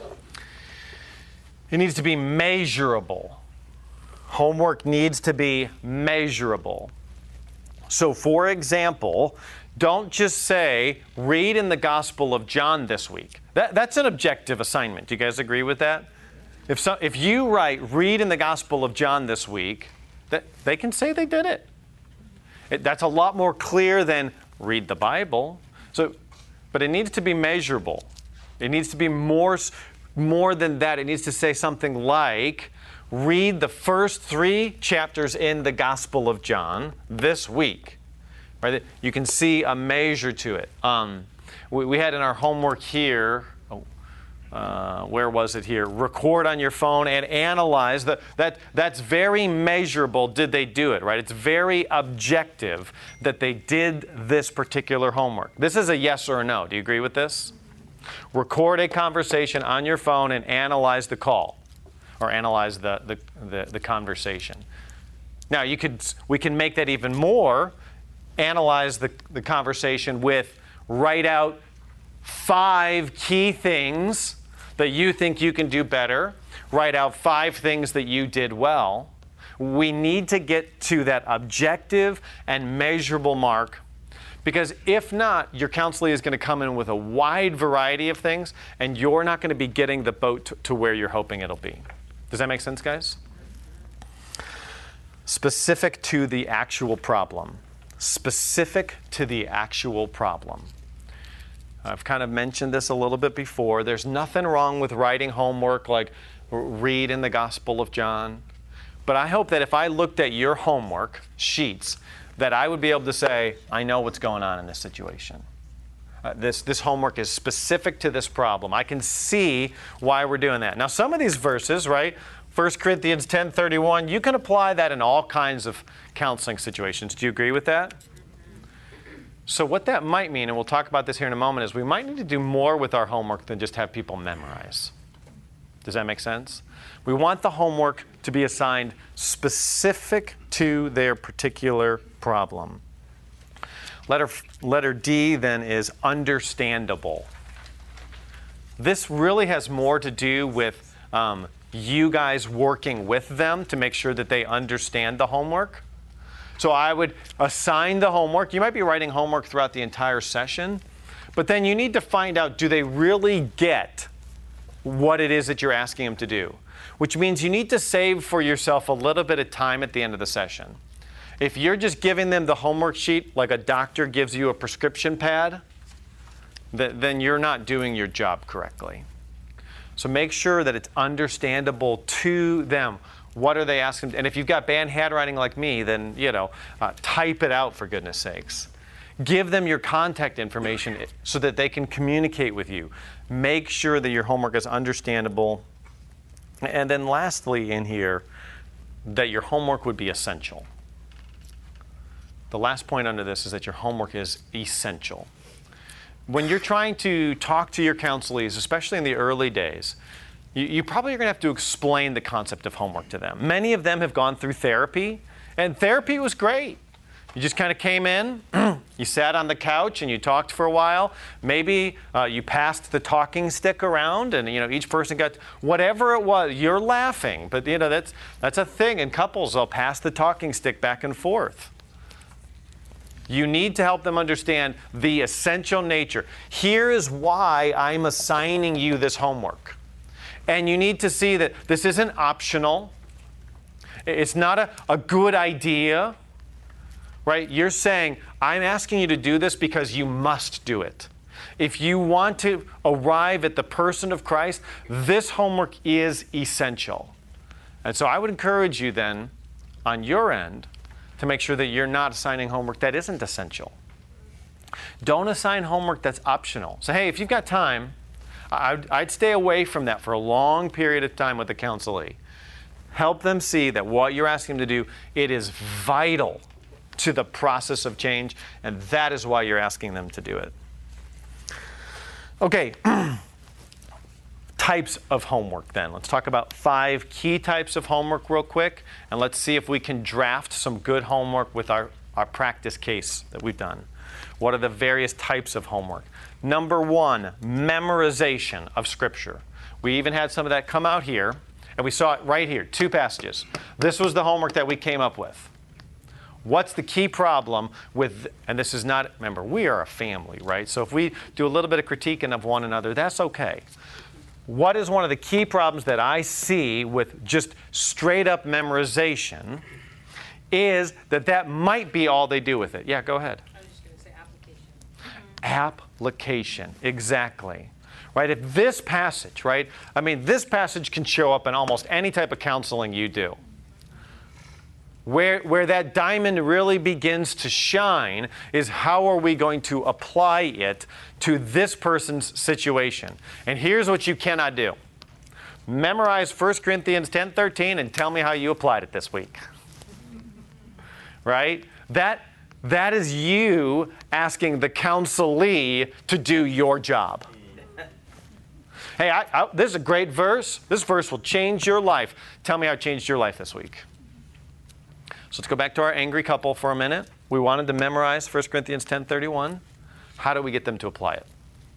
It needs to be measurable. Homework needs to be measurable. So, for example, don't just say, read in the Gospel of John this week. That, that's an objective assignment. Do you guys agree with that? If, so, if you write, read in the Gospel of John this week, that, they can say they did it. it. That's a lot more clear than read the Bible. So, but it needs to be measurable. It needs to be more, more than that. It needs to say something like, read the first three chapters in the Gospel of John this week. Right? You can see a measure to it. Um, we, we had in our homework here, oh, uh, where was it here? Record on your phone and analyze. The, that, that's very measurable. Did they do it? Right? It's very objective that they did this particular homework. This is a yes or a no. Do you agree with this? Record a conversation on your phone and analyze the call. Or analyze the, the, the, the conversation. Now, you could, we can make that even more. Analyze the, the conversation with, write out five key things that you think you can do better. Write out five things that you did well. We need to get to that objective and measurable mark, because if not, your counselee is going to come in with a wide variety of things, and you're not going to be getting the boat to, to where you're hoping it'll be. Does that make sense, guys? Specific to the actual problem. Specific to the actual problem. I've kind of mentioned this a little bit before. There's nothing wrong with writing homework like read in the Gospel of John. But I hope that if I looked at your homework sheets, that I would be able to say, I know what's going on in this situation. Uh, this, this homework is specific to this problem. I can see why we're doing that. Now, some of these verses, right, First Corinthians ten thirty-one, you can apply that in all kinds of counseling situations. Do you agree with that? So what that might mean, and we'll talk about this here in a moment, is we might need to do more with our homework than just have people memorize. Does that make sense? We want the homework to be assigned specific to their particular problem. Letter, letter D, then, is understandable. This really has more to do with um, you guys working with them to make sure that they understand the homework. So I would assign the homework. You might be writing homework throughout the entire session, but then you need to find out, do they really get what it is that you're asking them to do? Which means you need to save for yourself a little bit of time at the end of the session. If you're just giving them the homework sheet like a doctor gives you a prescription pad, th- then you're not doing your job correctly. So make sure that it's understandable to them. What are they asking? And if you've got bad handwriting like me, then, you know, uh, type it out, for goodness sakes. Give them your contact information so that they can communicate with you. Make sure that your homework is understandable. And then lastly in here, that your homework would be essential. The last point under this is that your homework is essential. When you're trying to talk to your counselees, especially in the early days, you, you probably are going to have to explain the concept of homework to them. Many of them have gone through therapy, and therapy was great. You just kind of came in, you sat on the couch and you talked for a while. Maybe uh, you passed the talking stick around, and you know each person got whatever it was. You're laughing, but you know that's that's a thing in couples. They'll pass the talking stick back and forth. You need to help them understand the essential nature. Here is why I'm assigning you this homework. And you need to see that this isn't optional. It's not a, a good idea, right? You're saying, I'm asking you to do this because you must do it. If you want to arrive at the person of Christ, this homework is essential. And so I would encourage you then, on your end, to make sure that you're not assigning homework that isn't essential. Don't assign homework that's optional. So, hey, if you've got time, I'd, I'd stay away from that for a long period of time with the counselee. Help them see that what you're asking them to do, it is vital to the process of change, and that is why you're asking them to do it. Okay, types of homework then. Let's talk about five key types of homework real quick, and let's see if we can draft some good homework with our, our practice case that we've done. What are the various types of homework? Number one, memorization of Scripture. We even had some of that come out here, and we saw it right here, two passages. This was the homework that we came up with. What's the key problem with, and this is not, remember, we are a family, right? So if we do a little bit of critiquing of one another, that's okay. What is one of the key problems that I see with just straight up memorization is that that might be all they do with it. Yeah, go ahead. I was just going to say application. Application, exactly. Right? If this passage, right? I mean, this passage can show up in almost any type of counseling you do. Where, where that diamond really begins to shine is how are we going to apply it to this person's situation. And here's what you cannot do. Memorize First Corinthians ten thirteen and tell me how you applied it this week. Right? That, that is you asking the counselee to do your job. Hey, I, I, this is a great verse. This verse will change your life. Tell me how it changed your life this week. So let's go back to our angry couple for a minute. We wanted to memorize First Corinthians ten thirty-one. How do we get them to apply it?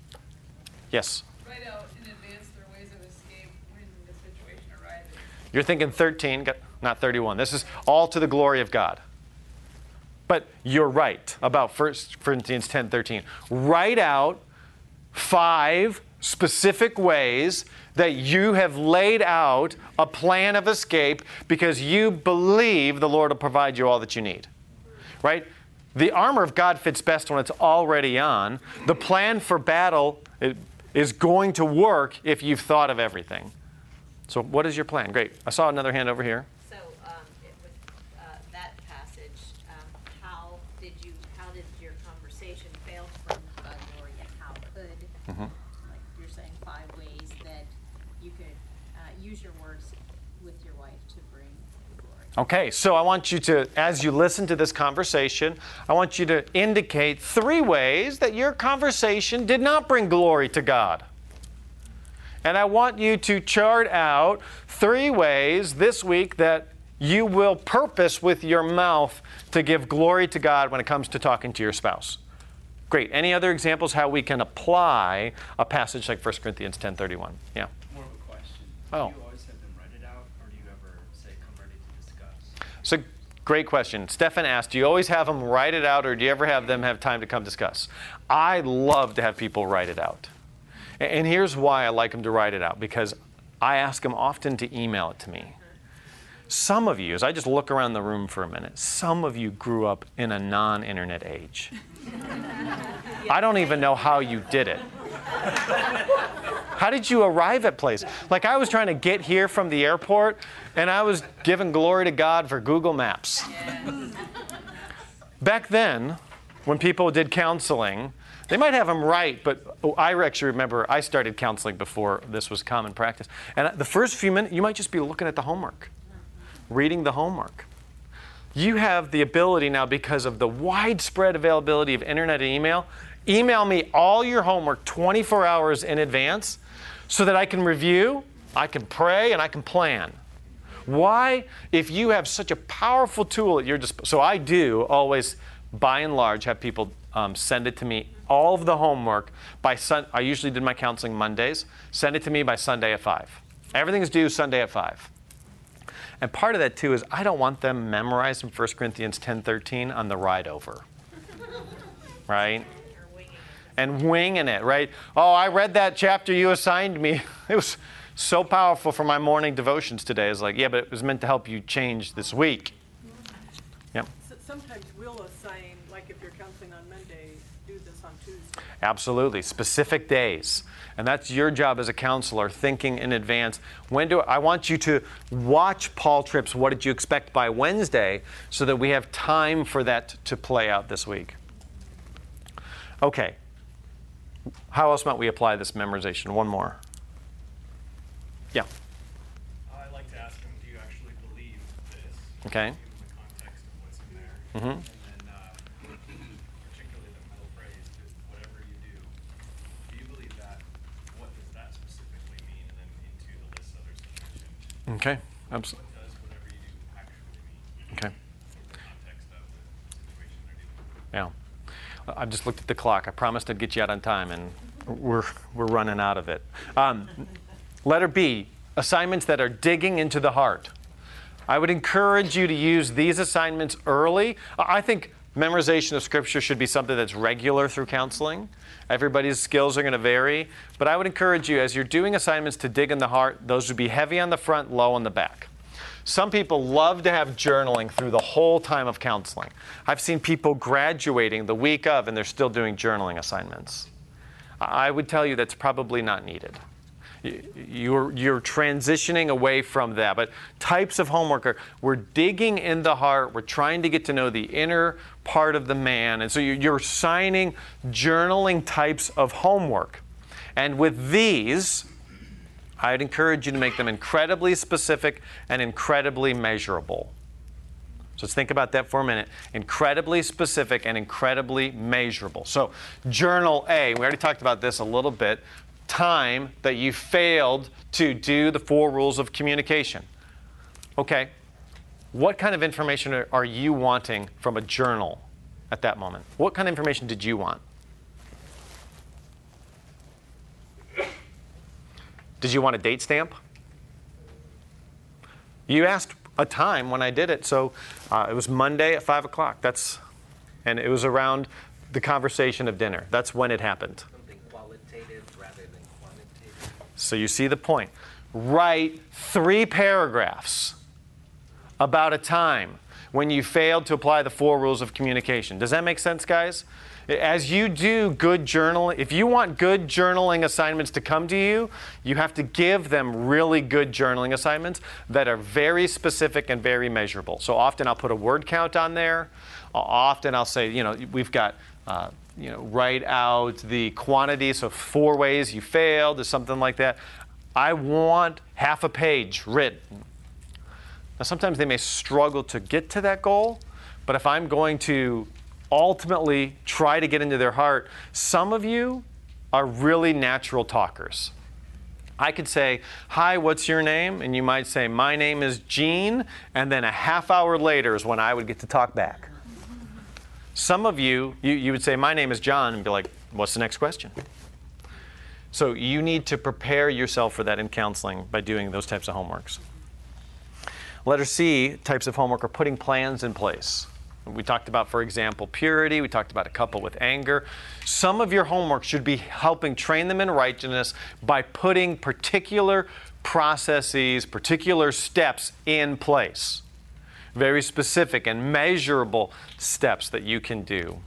Yes? Write out in advance their ways of escape when the situation arises. You're thinking thirteen, not thirty-one. This is all to the glory of God. But you're right about First Corinthians ten thirteen. Write out five specific ways that you have laid out a plan of escape because you believe the Lord will provide you all that you need. Right? The armor of God fits best when it's already on. The plan for battle is going to work if you've thought of everything. So what is your plan? Great. I saw another hand over here. So um, it, with uh, that passage, um, how did you, how did your conversation fail to bring God glory, and how could, Mm-hmm. like you're saying, five ways that you could uh, use your words with your wife to bring glory? Okay, so I want you to, as you listen to this conversation, I want you to indicate three ways that your conversation did not bring glory to God. And I want you to chart out three ways this week that you will purpose with your mouth to give glory to God when it comes to talking to your spouse. Great. Any other examples how we can apply a passage like First Corinthians ten thirty-one? Yeah. More of a question. Oh. Do you always have them write it out, or do you ever say, come ready to discuss? So, great question. Stefan asked, do you always have them write it out, or do you ever have them have time to come discuss? I love to have people write it out. And here's why I like them to write it out, because I ask them often to email it to me. Some of you, as I just look around the room for a minute, some of you grew up in a non-internet age. I don't even know how you did it. How did you arrive at place? Like I was trying to get here from the airport, and I was giving glory to God for Google Maps. Back then, when people did counseling, they might have them write, but I actually remember I started counseling before this was common practice. And the first few minutes, you might just be looking at the homework, reading the homework. You have the ability now, because of the widespread availability of internet and email, email me all your homework twenty-four hours in advance so that I can review, I can pray, and I can plan. Why? If you have such a powerful tool at your disposal. So I do always, by and large, have people um, send it to me, all of the homework, by Sun. I usually did my counseling Mondays. Send it to me by Sunday at five. Everything's due Sunday at five. And part of that, too, is I don't want them memorizing First Corinthians ten thirteen on the ride over. Right? And winging it, right? Oh, I read that chapter you assigned me. It was so powerful for my morning devotions today. It's like, yeah, but it was meant to help you change this week. Yep. Sometimes we'll assign, like if you're counseling on Monday, do this on Tuesday. Absolutely. Specific days. And that's your job as a counselor, thinking in advance. When do I want you to watch Paul Tripp's What Did You Expect by Wednesday so that we have time for that to play out this week. Okay. How else might we apply this memorization? One more. Yeah. I like to ask them, do you actually Okay. the context of what's in there. Mm-hmm. And then, uh, particularly the middle phrase, that whatever you do, do you believe that? What does that specifically mean? And then into the list others have mentioned. Okay. Absolutely. What does whatever you do actually mean? Okay. In the context of the situation they're dealing with. Yeah. I've just looked at the clock. I promised I'd get you out on time, and we're we're running out of it. Um, letter B, assignments that are digging into the heart. I would encourage you to use these assignments early. I think memorization of Scripture should be something that's regular through counseling. Everybody's skills are going to vary, but I would encourage you, as you're doing assignments to dig in the heart, those would be heavy on the front, low on the back. Some people love to have journaling through the whole time of counseling. I've seen people graduating the week of, and they're still doing journaling assignments. I would tell you that's probably not needed. You're, you're transitioning away from that. But types of homework are, we're digging in the heart. We're trying to get to know the inner part of the man. And so you're, you're assigning journaling types of homework. And with these, I'd encourage you to make them incredibly specific and incredibly measurable. So let's think about that for a minute. Incredibly specific and incredibly measurable. So journal A, we already talked about this a little bit, time that you failed to do the four rules of communication. Okay, what kind of information are, are you wanting from a journal at that moment? What kind of information did you want? Did you want a date stamp? You asked a time when I did it, so uh, it was Monday at five o'clock. That's, and it was around the conversation of dinner. That's when it happened. Something qualitative rather than quantitative. So you see the point. Write three paragraphs about a time when you failed to apply the four rules of communication. Does that make sense, guys? As you do good journaling, if you want good journaling assignments to come to you, you have to give them really good journaling assignments that are very specific and very measurable. So often I'll put a word count on there. Often I'll say, you know, we've got, uh, you know, write out the quantity, so four ways you failed or something like that. I want half a page written. Now sometimes they may struggle to get to that goal, but if I'm going to ultimately try to get into their heart, some of you are really natural talkers. I could say, hi, what's your name? And you might say, my name is Gene, and then a half hour later is when I would get to talk back. Some of you, you, you would say, my name is John, and be like, what's the next question? So you need to prepare yourself for that in counseling by doing those types of homeworks. Letter C, types of homework, are putting plans in place. We talked about, for example, purity. We talked about a couple with anger. Some of your homework should be helping train them in righteousness by putting particular processes, particular steps in place. Very specific and measurable steps that you can do.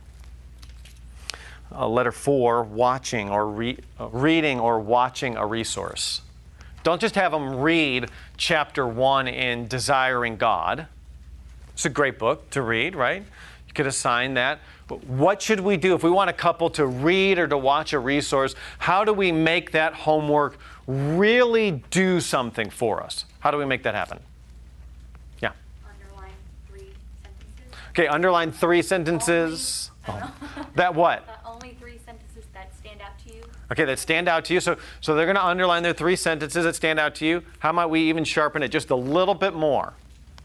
Uh, letter four, watching or re- uh, reading or watching a resource. Don't just have them read chapter one in Desiring God. It's a great book to read, right? You could assign that. But what should we do if we want a couple to read or to watch a resource? How do we make that homework really do something for us? How do we make that happen? Yeah. Underline three sentences. Okay, underline three sentences. Only, oh. That what? Uh, only three sentences that stand out to you. Okay, that stand out to you. So, so they're going to underline their three sentences that stand out to you. How might we even sharpen it just a little bit more?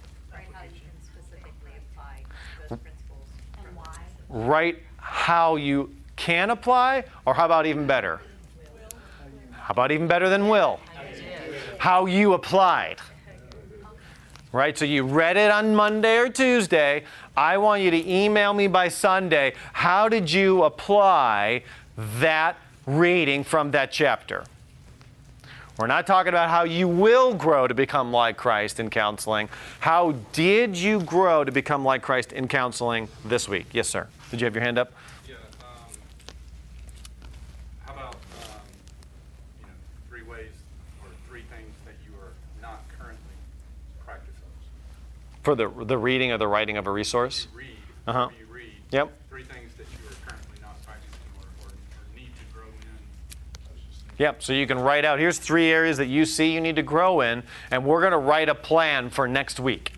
Write how you can apply, or how about even better? How about even better than will? How you applied. Right? So you read it on Monday or Tuesday. I want you to email me by Sunday. How did you apply that reading from that chapter? We're not talking about how you will grow to become like Christ in counseling. How did you grow to become like Christ in counseling this week? Yes, sir. Did you have your hand up? Yeah. Um, how about um, you know, three ways or three things that you are not currently practicing? For the the reading or the writing of a resource? You read. Uh-huh. You read. Yep. Three things that you are currently not practicing or, or, or need to grow in. Yep. So you can write out, here's three areas that you see you need to grow in, and we're going to write a plan for next week.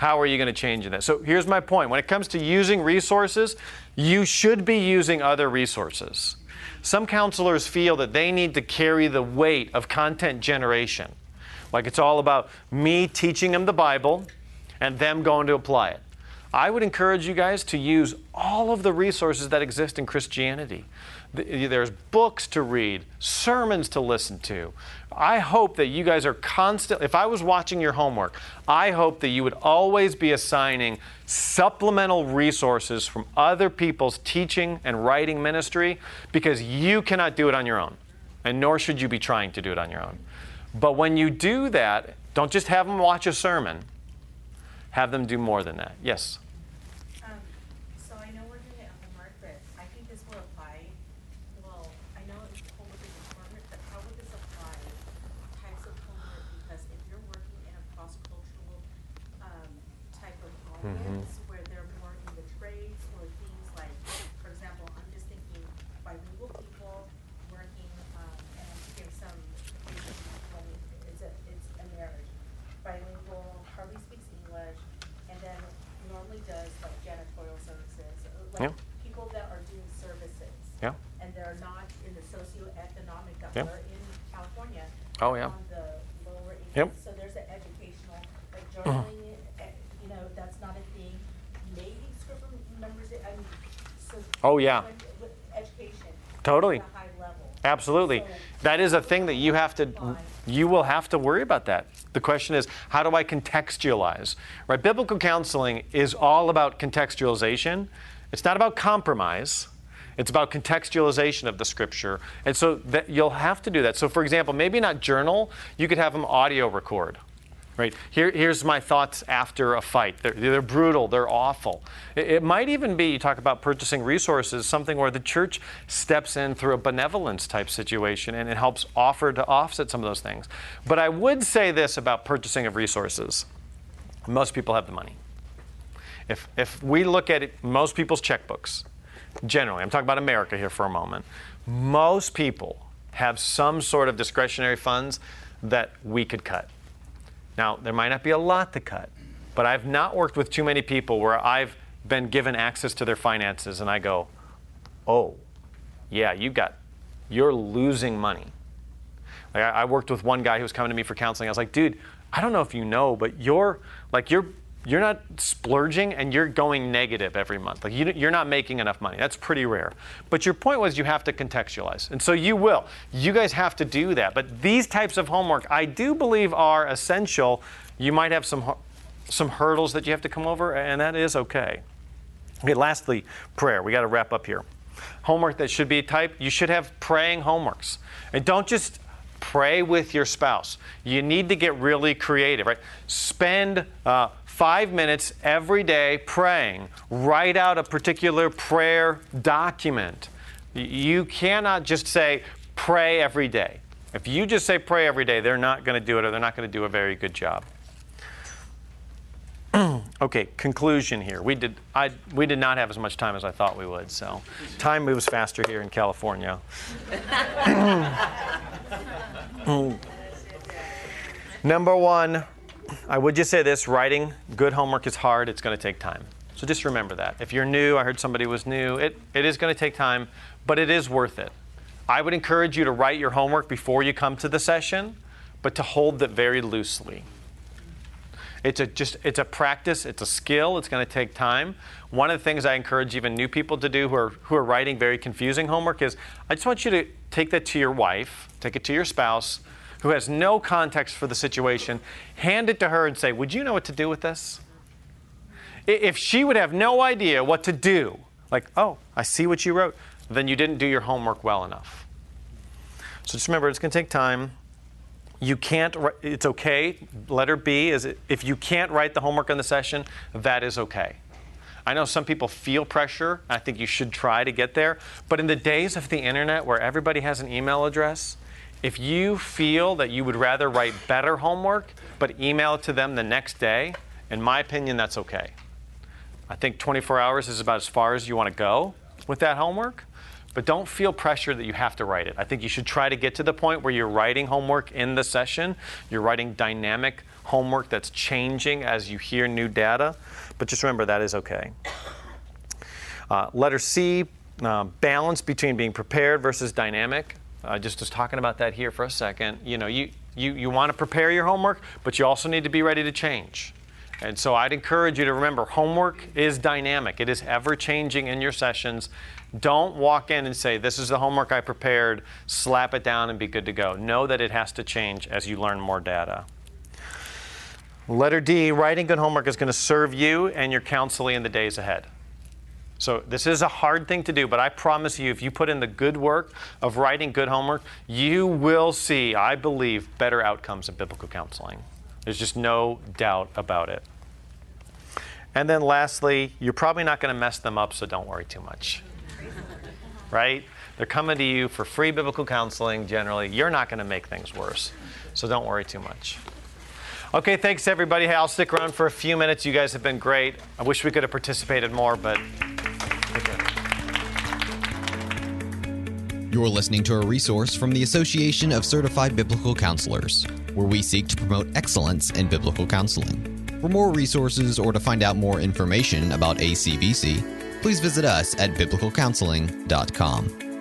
How are you going to change that? So here's my point. When it comes to using resources, you should be using other resources. Some counselors feel that they need to carry the weight of content generation. Like it's all about me teaching them the Bible and them going to apply it. I would encourage you guys to use all of the resources that exist in Christianity. There's books to read, sermons to listen to. I hope that you guys are constant. If I was watching your homework, I hope that you would always be assigning supplemental resources from other people's teaching and writing ministry, because you cannot do it on your own, and nor should you be trying to do it on your own. But when you do that, don't just have them watch a sermon. Have them do more than that. Yes? Um, so I know we're doing it at homework, but I think this will apply. Well, I know it's homework is important, but how would this apply types of homework? Because if you're working in a cross-cultural um, type of audience Mhm. where they're more in the trades or things like, for example, I'm just thinking bilingual people working, um, and I'm to give some, it's a, it's a marriage. Bilingual, hardly speaks English, and then normally does like janitorial services, like Yeah. people that are doing services. Yeah. And they're not in the socioeconomic, that Yeah. we're in California. Oh, yeah. On the lower Yep. income. So there's an educational, like journaling, eh, you know, that's not a thing. Maybe script remembers it, I mean, so. Oh, yeah. when- with education. Totally. At a high level. Absolutely. So- That is a thing that you have to, you will have to worry about that. The question is, how do I contextualize? Right? Biblical counseling is all about contextualization. It's not about compromise. It's about contextualization of the scripture. And so that you'll have to do that. So for example, maybe not journal, you could have them audio record. Right? Here, here's my thoughts after a fight. They're, they're brutal. They're awful. It, it might even be, you talk about purchasing resources, something where the church steps in through a benevolence type situation and it helps offer to offset some of those things. But I would say this about purchasing of resources. Most people have the money. If, if we look at it, most people's checkbooks, generally, I'm talking about America here for a moment, most people have some sort of discretionary funds that we could cut. Now, there might not be a lot to cut, but I've not worked with too many people where I've been given access to their finances and I go, oh, yeah, you got, you're losing money. Like I, I worked with one guy who was coming to me for counseling. I was like, dude, I don't know if you know, but you're like, you're, you're not splurging and you're going negative every month. Like you, you're not making enough money. That's pretty rare. But your point was you have to contextualize. And so you will. You guys have to do that. But these types of homework, I do believe are essential. You might have some, some hurdles that you have to come over, and that is okay. Okay, lastly, prayer. We got to wrap up here. Homework that should be typed, you should have praying homeworks. And don't just pray with your spouse. You need to get really creative, right? Spend uh, five minutes every day praying. Write out a particular prayer document. You cannot just say pray every day. If you just say pray every day, they're not going to do it, or they're not going to do a very good job. Okay, conclusion here. We did, I, we did not have as much time as I thought we would, so time moves faster here in California. Number one, I would just say this, writing good homework is hard. It's going to take time. So just remember that. If you're new, I heard somebody was new, it, it is going to take time, but it is worth it. I would encourage you to write your homework before you come to the session, but to hold it very loosely. It's a just it's a practice, it's a skill, it's going to take time. One of the things I encourage even new people to do who are who are writing very confusing homework is I just want you to take that to your wife, take it to your spouse who has no context for the situation, hand it to her and say, "Would you know what to do with this?" If she would have no idea what to do, like, "Oh, I see what you wrote," then you didn't do your homework well enough. So just remember, it's going to take time. You can't, it's okay. Letter B is if you can't write the homework in the session, that is okay. I know some people feel pressure. I think you should try to get there. But in the days of the internet where everybody has an email address, if you feel that you would rather write better homework but email it to them the next day, in my opinion, that's okay. I think twenty-four hours is about as far as you want to go with that homework. but don't feel pressure that you have to write it. I think you should try to get to the point where you're writing homework in the session. You're writing dynamic homework that's changing as you hear new data, but just remember that is okay. Uh, letter C, uh, balance between being prepared versus dynamic. I uh, just was talking about that here for a second. You know, you, you, you want to prepare your homework, but you also need to be ready to change. And so I'd encourage you to remember, homework is dynamic. It is ever-changing in your sessions. Don't walk in and say, this is the homework I prepared, slap it down and be good to go. Know that it has to change as you learn more data. Letter D, writing good homework is going to serve you and your counselee in the days ahead. So this is a hard thing to do, but I promise you, if you put in the good work of writing good homework, you will see, I believe, better outcomes in biblical counseling. There's just no doubt about it. And then lastly, you're probably not going to mess them up, so don't worry too much. Right? They're coming to you for free biblical counseling generally. You're not going to make things worse, so don't worry too much. Okay, thanks everybody. Hey, I'll stick around for a few minutes. You guys have been great. I wish we could have participated more, but... You're listening to a resource from the Association of Certified Biblical Counselors, where we seek to promote excellence in biblical counseling. For more resources or to find out more information about A C B C, please visit us at biblical counseling dot com.